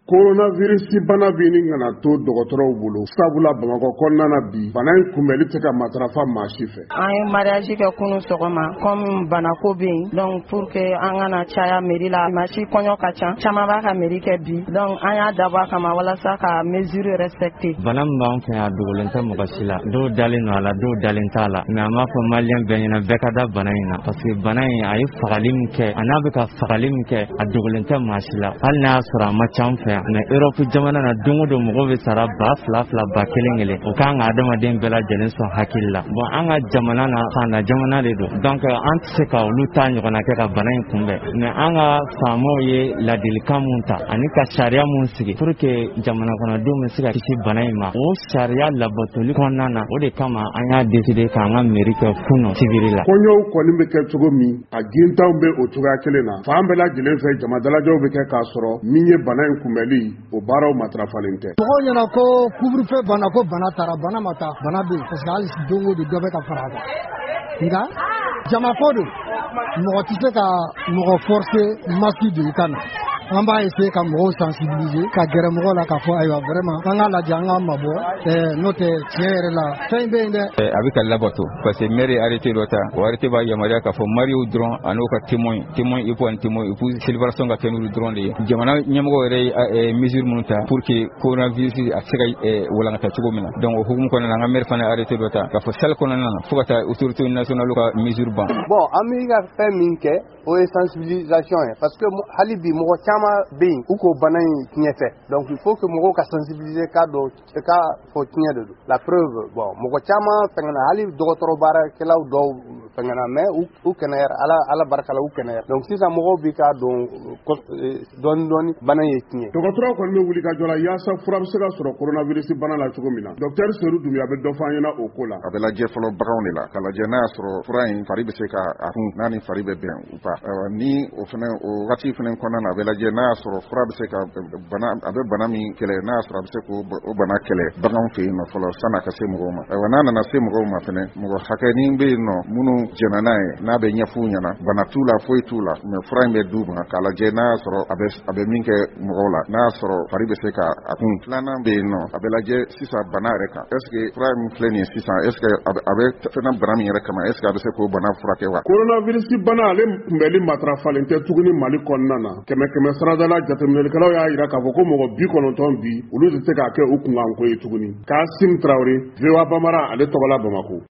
Coronavirus bana bi ni ngana to dɔgɔtɔrɔw bolo sabula Bamakɔ kɔnɔna na bi bana in kunbɛli tɛ ka matarafa maa si fɛ. An ye mariage kɛ kunu sɔgɔma comme bana ko bɛ yen donc pour que an kana caya mairie la masi kɔɲɔ ka ca caman b'a ka mairie kɛ bi donc an y'a dabɔ a kama walasa ka mesure respecter. Bana min b'an fɛ yan dogolen tɛ mɔgɔ si la dɔw dalen don a la dɔw dalen t'a la mais an b'a fɔ maliyɛn bɛɛ ɲɛna bɛɛ ka da bana in na parce que bana in a ye fagali min kɛ a n'a bɛ ka fagali min kɛ a dogolen tɛ maa si la hali n'a y'a sɔrɔ a ma ca an fɛ yan mais Europe jamana na don o don mɔgɔw bɛ sara ba fila ba kelen o kan ka adamaden bɛɛ lajɛlen sɔn hakili la bon an ka jamana na fanda jamana de don donc an tɛ se ka olu ta ɲɔgɔnna kɛ ka bana in kunbɛn mais an ka faamaw ye ladilikan mun ta ani ka sariya mun sigi pour que jamana kɔnɔdenw bɛ se ka kisi bana in ma o sariya labatoli kɔnɔna na o de kama an y'a décidé k'an ka mairie kɛ kunun civil la. Kɔɲɔw kɔni bɛ kɛ cogo min a gintanw bɛ o cogoya kelen na fan bɛɛ lajɛlen fɛ jama dalajɛw bɛ kɛ k'a sɔrɔ min ye bana in kunbɛli o baaraw matarafalen tɛ. Mɔgɔw ɲɛna ko couvre-feu banna ko bana taara bana ma taa bana bɛ yen parce que hali don o don dɔ bɛ ka fara a kan nka jama ko don mɔgɔ tɛ se ka mɔgɔ forcer masque don i ka na. An b'a essayer ka mɔgɔw sensibiliser ka gɛrɛ mɔgɔw la k'a fɔ ayiwa vraiment an k'a lajɛ an k'a mabɔ n'o tɛ tiɲɛ yɛrɛ la fɛn in bɛ yen dɛ. A bɛ ka labato parce que maire arrêté dɔ ta o arrêté b'a yamaruya k'a fɔ mariés dɔrɔn ani u ka témoin époux ani témoin épouse célébration ka kɛ n'olu dɔrɔn de ye jamana ɲɛmɔgɔ yɛrɛ ye mesure minnu ta pour que coronavirus a se ka walankata cogo min na donc o hukumu kɔnɔna na an ka maire fana arrêté dɔ ta k'a fɔ salle kɔnɔna na fo ka taa autorité nationale ka mesure ban. Bon an bɛ ka fɛn min kɛ o ye sensibilisation ye parce que hali bi mɔgɔ caman bɛ yen u ko bana in tiɲɛ tɛ donc il faut que mɔgɔw ka sensibiliser k'a fɔ tiɲɛ de don la preuve bon mɔgɔ caman fɛngɛna hali dɔgɔtɔrɔ baarakɛlaw dɔw fɛngɛna mais u kɛnɛyara ala barika la u kɛnɛyara donc sisan mɔgɔw bi k'a dɔn dɔɔni bana ye tiɲɛ. Dɔgɔtɔrɔw kɔni bɛ wuli ka jɔ la yaasa fura bɛ se ka sɔrɔ coronavirus bana la cogo min na docteur Seydou Doumbia bɛ dɔ fɔ an ɲɛna o ko la. A bɛ lajɛ fɔlɔ baganw de la ka lajɛ n'a y'a sɔrɔ fura in fari bɛ se ka a kun n'a ni fari bɛ bɛn u ka ni o fana o wagati fana kɔnɔna na a bɛ lajɛ n'a y'a sɔrɔ fura bɛ se ka bana a bɛ bana min kɛlɛ n'a y'a sɔrɔ a bɛ se k'o bana kɛlɛ baganw fɛ yen nɔ fɔlɔ san'a ka se mɔgɔw ma n'a nana se mɔgɔw ma fana mɔgɔ hakɛnin bɛ yen nɔ minnu jɛnna n'a ye n'a bɛ ɲɛf'u ɲɛna bana t'u la foyi t'u la mais fura in bɛ d'u ma k'a lajɛ n'a y'a sɔrɔ a bɛ min kɛ mɔgɔw la n'a y'a sɔrɔ fari bɛ se ka a kun filanan bɛ yen nɔ a bɛ lajɛ sisan bana yɛrɛ kan est ce que fura min filɛ nin ye sisan est ce que a bɛ fɛnɛ bana min yɛrɛ kama est ce que a bɛ se k'o bana furakɛ wa. Coronavirus bana ale kunbɛli matarafalen tɛ tuguni Mali kɔnɔna na kɛmɛ saradala jateminɛlikɛlaw y'a jira k'a fɔ ko mɔgɔ 90 bi olu tɛ se k'a kɛ u kunkanko ye tuguni. Kasim Traoré, VOA Bambara ale tɔgɔla Bamakɔ.